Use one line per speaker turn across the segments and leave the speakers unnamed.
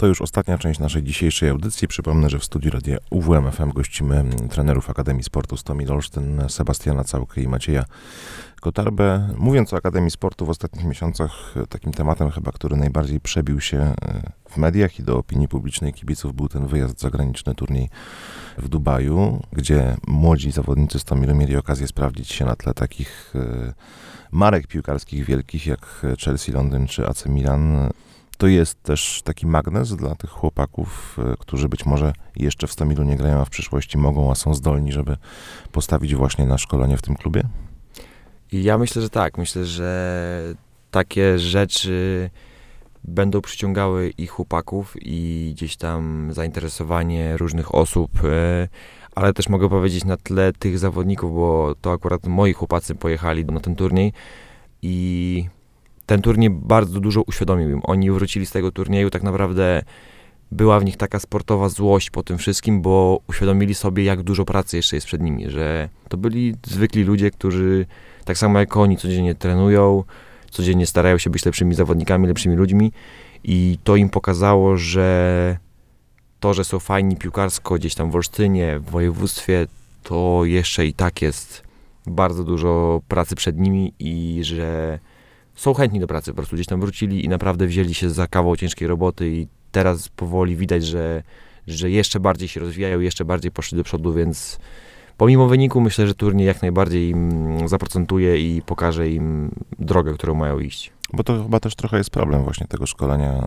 To już ostatnia część naszej dzisiejszej audycji. Przypomnę, że w studiu Radia UWM FM gościmy trenerów Akademii Sportu Stomil Olsztyn, Sebastiana Całkę i Macieja Kotarbę. Mówiąc o Akademii Sportu w ostatnich miesiącach, takim tematem chyba, który najbardziej przebił się w mediach i do opinii publicznej kibiców, był ten wyjazd zagraniczny, turniej w Dubaju, gdzie młodzi zawodnicy Stomilu mieli okazję sprawdzić się na tle takich marek piłkarskich wielkich jak Chelsea, Londyn czy AC Milan. To jest też taki magnes dla tych chłopaków, którzy być może jeszcze w Stomilu nie grają, a w przyszłości mogą, a są zdolni, żeby postawić właśnie na szkolenie w tym klubie?
Ja myślę, że tak. Myślę, że takie rzeczy będą przyciągały i chłopaków, i gdzieś tam zainteresowanie różnych osób, ale też mogę powiedzieć na tle tych zawodników, bo to akurat moi chłopacy pojechali na ten turniej i ten turniej bardzo dużo uświadomił im. Oni wrócili z tego turnieju, tak naprawdę była w nich taka sportowa złość po tym wszystkim, bo uświadomili sobie, jak dużo pracy jeszcze jest przed nimi, że to byli zwykli ludzie, którzy tak samo jak oni codziennie trenują, codziennie starają się być lepszymi zawodnikami, lepszymi ludźmi i to im pokazało, że to, że są fajni piłkarsko gdzieś tam w Olsztynie, w województwie, to jeszcze i tak jest bardzo dużo pracy przed nimi i że są chętni do pracy, po prostu gdzieś tam wrócili i naprawdę wzięli się za kawał ciężkiej roboty i teraz powoli widać, że jeszcze bardziej się rozwijają, jeszcze bardziej poszli do przodu, więc pomimo wyniku myślę, że turniej jak najbardziej im zaprocentuje i pokaże im drogę, którą mają iść.
Bo to chyba też trochę jest problem właśnie tego szkolenia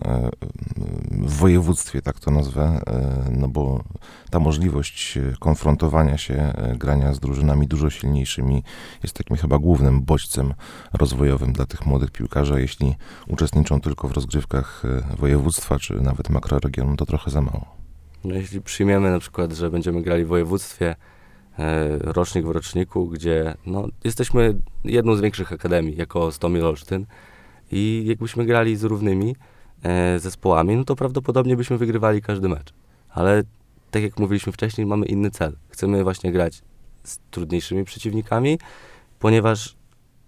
w województwie, tak to nazwę, no bo ta możliwość konfrontowania się, grania z drużynami dużo silniejszymi jest takim chyba głównym bodźcem rozwojowym dla tych młodych piłkarzy. Jeśli uczestniczą tylko w rozgrywkach województwa, czy nawet makroregionu, to trochę za mało.
No jeśli przyjmiemy na przykład, że będziemy grali w województwie, rocznik w roczniku, gdzie no, jesteśmy jedną z większych akademii jako Stomil Olsztyn i jakbyśmy grali z równymi zespołami, no to prawdopodobnie byśmy wygrywali każdy mecz. Ale tak jak mówiliśmy wcześniej, mamy inny cel. Chcemy właśnie grać z trudniejszymi przeciwnikami, ponieważ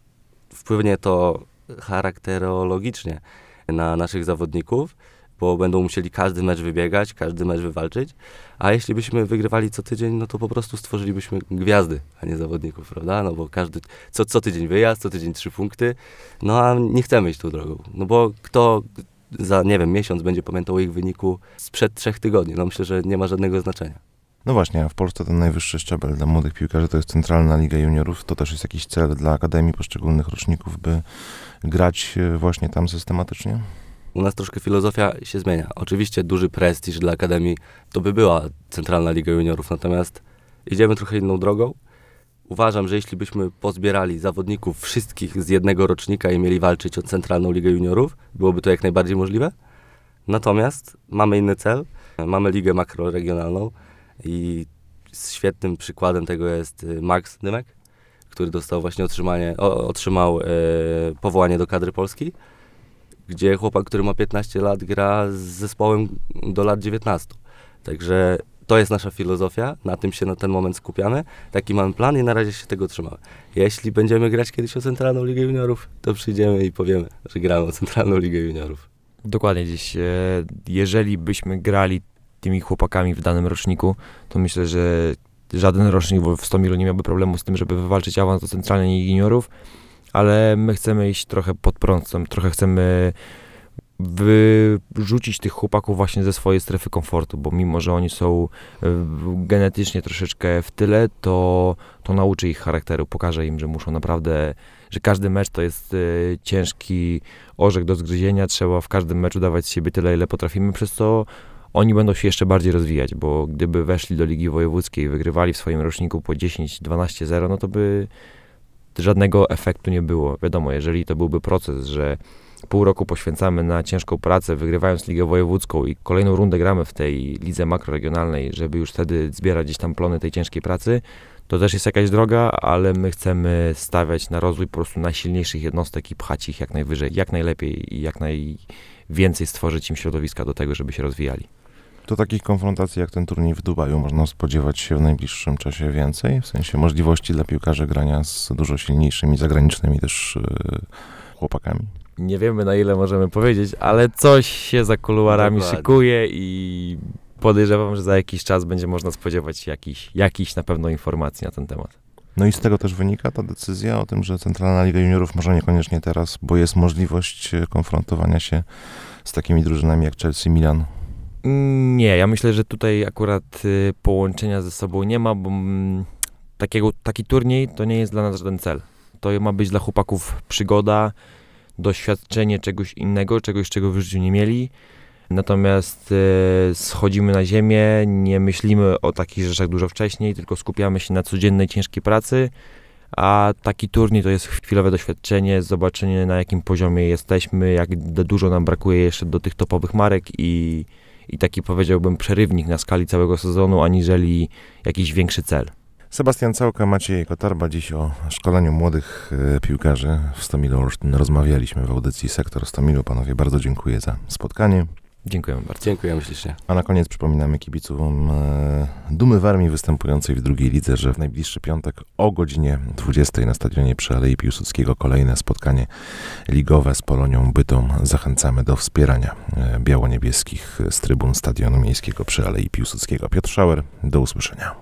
wpłynie to charakterologicznie na naszych zawodników, bo będą musieli każdy mecz wybiegać, każdy mecz wywalczyć, a jeśli byśmy wygrywali co tydzień, no to po prostu stworzylibyśmy gwiazdy, a nie zawodników, prawda? No bo każdy, co tydzień wyjazd, co tydzień 3 punkty, no a nie chcemy iść tą drogą, no bo kto za, nie wiem, miesiąc będzie pamiętał o ich wyniku sprzed 3 tygodni, no myślę, że nie ma żadnego znaczenia.
No właśnie, a w Polsce ten najwyższy szczebel dla młodych piłkarzy to jest Centralna Liga Juniorów. To też jest jakiś cel dla Akademii poszczególnych roczników, by grać właśnie tam systematycznie?
U nas troszkę filozofia się zmienia. Oczywiście duży prestiż dla Akademii to by była Centralna Liga Juniorów, natomiast idziemy trochę inną drogą. Uważam, że jeśli byśmy pozbierali zawodników wszystkich z jednego rocznika i mieli walczyć o Centralną Ligę Juniorów, byłoby to jak najbardziej możliwe. Natomiast mamy inny cel, mamy ligę makroregionalną i świetnym przykładem tego jest Max Dymek, który dostał właśnie otrzymał powołanie do kadry Polski, gdzie chłopak, który ma 15 lat, gra z zespołem do lat 19. Także to jest nasza filozofia, na tym się na ten moment skupiamy, taki mamy plan i na razie się tego trzymamy. Jeśli będziemy grać kiedyś o Centralną Ligę Juniorów, to przyjdziemy i powiemy, że gramy o Centralną Ligę Juniorów.
Dokładnie gdzieś, jeżeli byśmy grali tymi chłopakami w danym roczniku, to myślę, że żaden rocznik w Stomilu nie miałby problemu z tym, żeby wywalczyć awans do Centralnej Ligi Juniorów, ale my chcemy iść trochę pod prąd, trochę chcemy wyrzucić tych chłopaków właśnie ze swojej strefy komfortu, bo mimo, że oni są genetycznie troszeczkę w tyle, to nauczy ich charakteru, pokaże im, że muszą naprawdę, że każdy mecz to jest ciężki orzech do zgryzienia, trzeba w każdym meczu dawać z siebie tyle, ile potrafimy, przez co oni będą się jeszcze bardziej rozwijać, bo gdyby weszli do Ligi Wojewódzkiej i wygrywali w swoim roczniku po 10-12-0, no to by żadnego efektu nie było. Wiadomo, jeżeli to byłby proces, że pół roku poświęcamy na ciężką pracę, wygrywając Ligę Wojewódzką i kolejną rundę gramy w tej lidze makroregionalnej, żeby już wtedy zbierać gdzieś tam plony tej ciężkiej pracy, to też jest jakaś droga, ale my chcemy stawiać na rozwój po prostu najsilniejszych jednostek i pchać ich jak najwyżej, jak najlepiej i jak najwięcej stworzyć im środowiska do tego, żeby się rozwijali.
To takich konfrontacji jak ten turniej w Dubaju można spodziewać się w najbliższym czasie więcej? W sensie możliwości dla piłkarzy grania z dużo silniejszymi, zagranicznymi też chłopakami?
Nie wiemy, na ile możemy powiedzieć, ale coś się za kuluarami
Dokładnie.
szykuje i podejrzewam, że za jakiś czas będzie można spodziewać się jakichś na pewno informacji na ten temat.
No i z tego też wynika ta decyzja o tym, że Centralna Liga Juniorów może niekoniecznie teraz, bo jest możliwość konfrontowania się z takimi drużynami jak Chelsea, Milan.
Nie, ja myślę, że tutaj akurat połączenia ze sobą nie ma, bo taki turniej to nie jest dla nas żaden cel. To ma być dla chłopaków przygoda, doświadczenie czegoś innego, czegoś, czego w życiu nie mieli. Natomiast schodzimy na ziemię, nie myślimy o takich rzeczach dużo wcześniej, tylko skupiamy się na codziennej, ciężkiej pracy, a taki turniej to jest chwilowe doświadczenie, zobaczenie na jakim poziomie jesteśmy, jak dużo nam brakuje jeszcze do tych topowych marek i taki, powiedziałbym, przerywnik na skali całego sezonu, aniżeli jakiś większy cel.
Sebastian Całka, Maciej Kotarba. Dziś o szkoleniu młodych piłkarzy w Stomilu Olsztyn rozmawialiśmy w audycji Sektor Stomilu. Panowie, bardzo dziękuję za spotkanie.
Dziękuję bardzo.
Dziękujemy ślicznie.
A na koniec przypominamy kibicom Dumy Warmii występującej w drugiej lidze, że w najbliższy piątek o godzinie 20 na stadionie przy Alei Piłsudskiego kolejne spotkanie ligowe z Polonią Bytom. Zachęcamy do wspierania biało-niebieskich z trybun stadionu miejskiego przy Alei Piłsudskiego. Piotr Schauer, do usłyszenia.